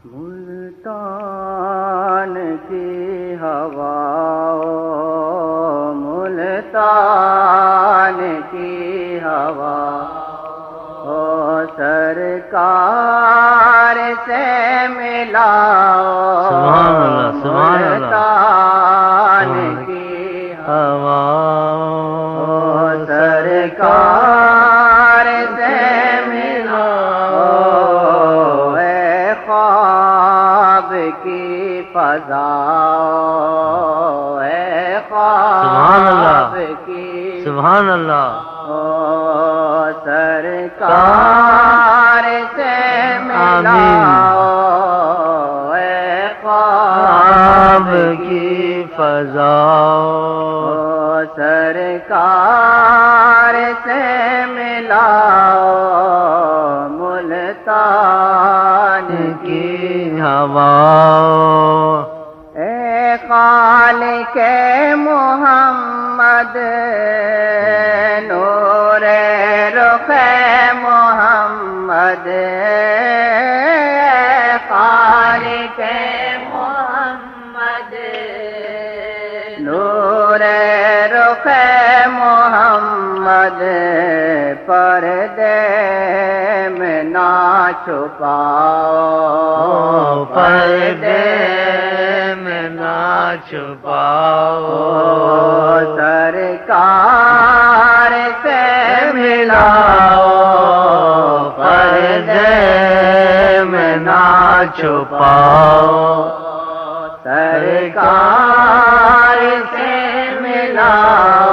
ملتان کی ہوا، ملتان کی ہوا، او سرکار سے ملا، ملتان کی ہوا، او سرکار سے ملا، اے خواب کی فضا، اے خواب کی، سبحان اللہ، سرکار سے ملا، اے خواب کی فضا، سرکار سے ملا، ملتان کی ہوا، اے خالق محمد، نور رخ محمد، اے خالق محمد، نور رخ محمد، پردے میں نہ چھپاؤ، پردے میں نہ چھپاؤ، سرکار سے ملاؤ، پردے میں نہ چھپاؤ، سرکار سے ملاؤ،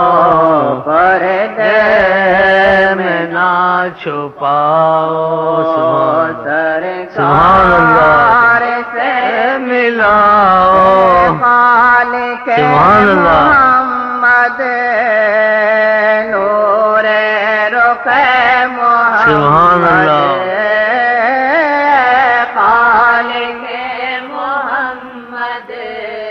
پردے میں نہ چھپاؤ، سرکار سے ملاؤ، خالق محمد، نور رخ محمد، خالق محمد،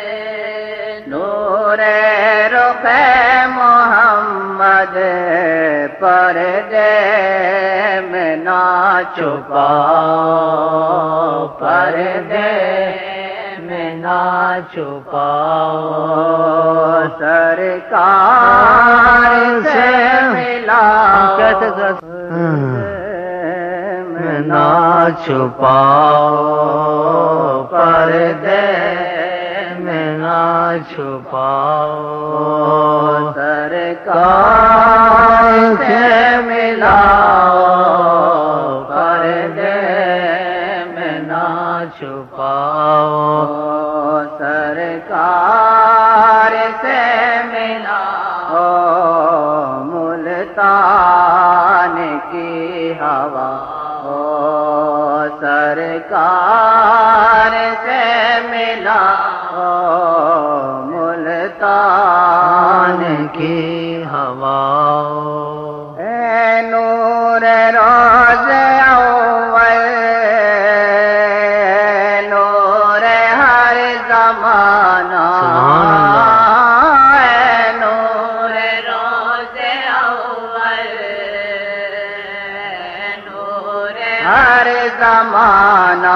نور رخ محمد، پردے میں نہ چھپاؤ، پردے میں نہ چھپاؤ، سرکار سے ملا، میں نہ چھپاؤ، پردے میں نہ چھپاؤ، سرکار سے ملا، پردے میں نہ چھپاؤ، سرکار سے ملا، ملتان کی ہوا، سرکار سے ملا، ملتان کی ہوا، اے نور روز اول، نور ہر زمانہ، اے نور روز اول، نور ہر زمانہ،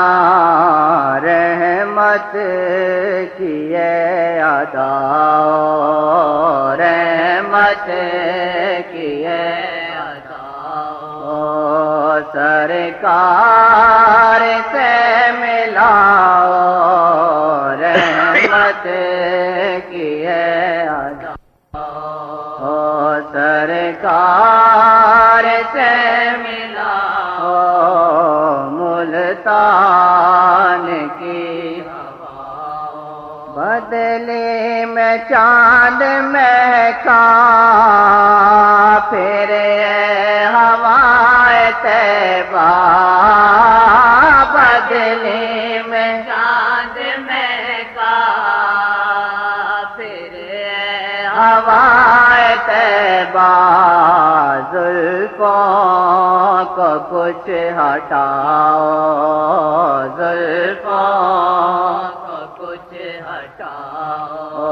رحمت کی ادا، رحمت کی ادا، سرکار سے ملا، رحمت کی ادا، سرکار سے ملا، ملتان کی بدلے میں چاند مہکا، پھر ہوائے طیبہ، بدلے میں چاند مہکا، پھر ہوائے طیبہ، زلفوں کو کچھ ہٹاؤ، زلفوں کو کچھ ہٹاؤ،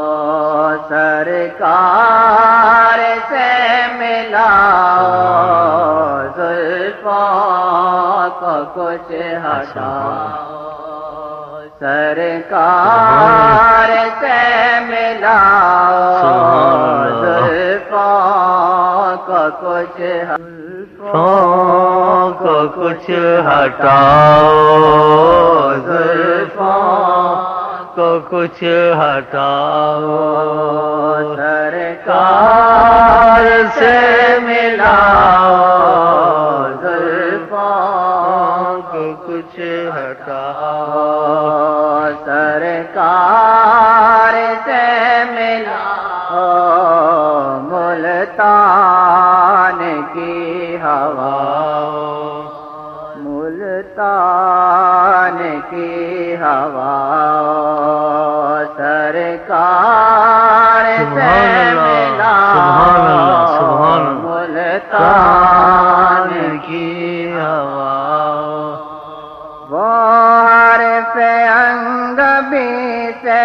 سرکار سے ملاؤ، زلفوں کو کچھ ہٹاؤ، سرکار سے ملاؤ زلفوں کو کچھ کو کچھ ہٹاؤ زلفوں کو کچھ ہٹاؤ سرکار سے ملاؤ زلفوں کو کچھ ہٹاؤ سرکار سے ملاؤ ملتان کی ہوا ملتان کی ہوا سرکار سے ملاؤ ملتان کی ہوا وہ حرف انگبی سے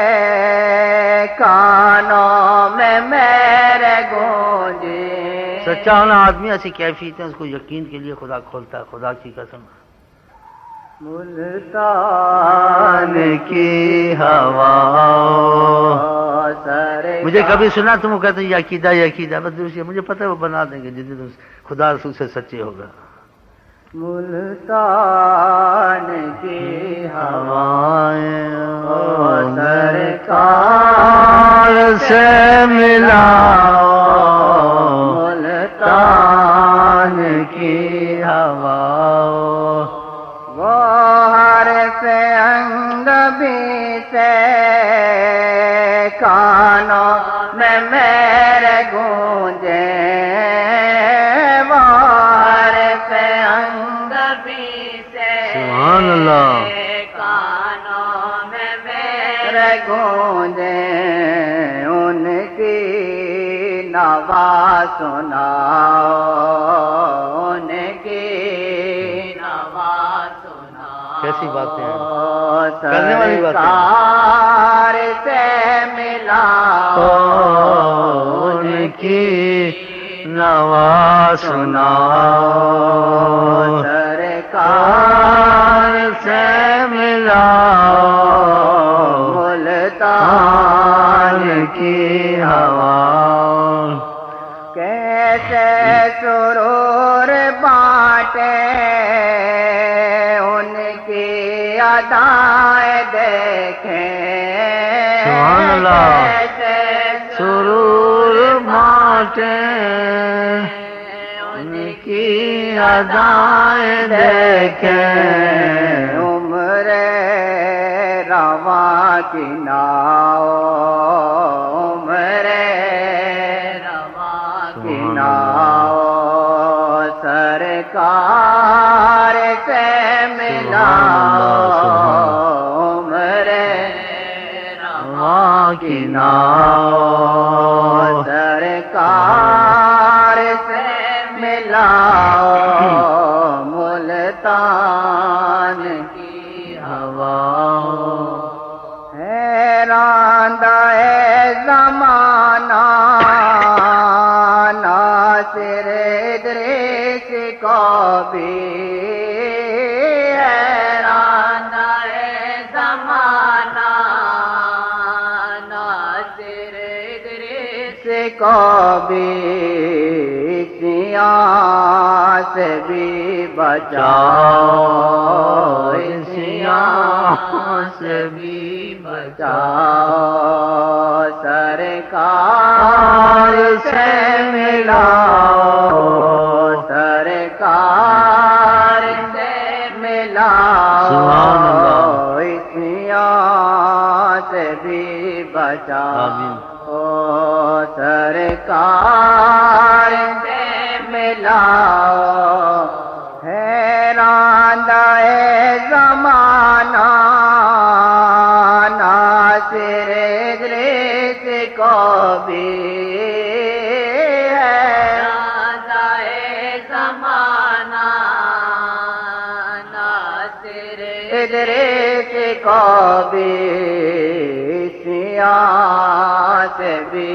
کانوں میں میرے گونجے سچا ہونا آدمی ایسی کیفیت ہے اس کو یقین کے لیے خدا کھولتا ہے خدا کی قسم ملتان کی ہوا مجھے کبھی سنا تم وہ کہتے ہیں یہ عقیدہ بس دوسری مجھے پتہ ہے وہ بنا دیں گے جس دن خدا رسول سے سچے ہوگا ملتان کی ہوائیں سرکار سے ملاؤ ملتان کی ہوا وہ حرف انگبی سے کانوں میں میرے گونجے وہ حرف انگبی سے سبحان اللہ کانوں میں میرے گونجے ان کی نوا سناؤ ان کی نوا سناؤ کیسی باتیں ہیں کرنے والی باتیں سے ملاؤ ان کی نوا سناؤ سرکار سے ملاؤ ملتان کی ہوا کیسے سرور بانٹے ان کی ادائیں دیکھیں سبحان اللہ سرور بانٹے ان کی ادائیں دیکھیں عمر رواں کی ناؤ عمر رواں کی ناؤ سرکار سے ملاؤ عمر رواں کی ناؤ سرکار سے ملاؤ ملتان کی ہوا حیران دے زمانہ ناصر ادریس کو بھی حیران دے زمانہ ناصر ادریس کو بھی سیاہ سے بھی بچاؤ سیاہ سے بھی بچاؤ سرکار سے ملاؤ سرکار سے ملاؤ سیاہ سے بھی بچاؤ سرکار سے ملاؤ حیران دے زمانہ ناصر ادریس کو بھی حیران دے زمانہ ناصر ادریس کو بھی سیاہ سے بھی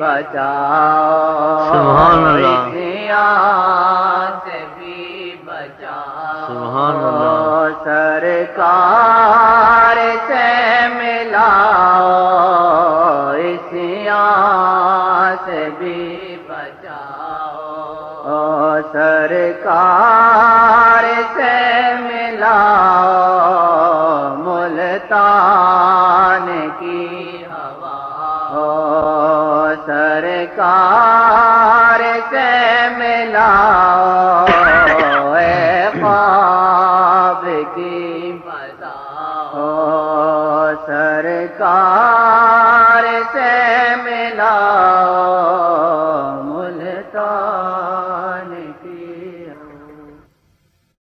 بچاؤ سبحان اللہ سیاہ سے بھی بچاؤ سبحان اللہ سرکار سے ملاؤ اس آس سے بھی بچاؤ سرکار سے ملاؤ ملتان کی ہوا سرکار سے ملاؤ اے خواب کی بتاؤ سرکار سے ملاؤ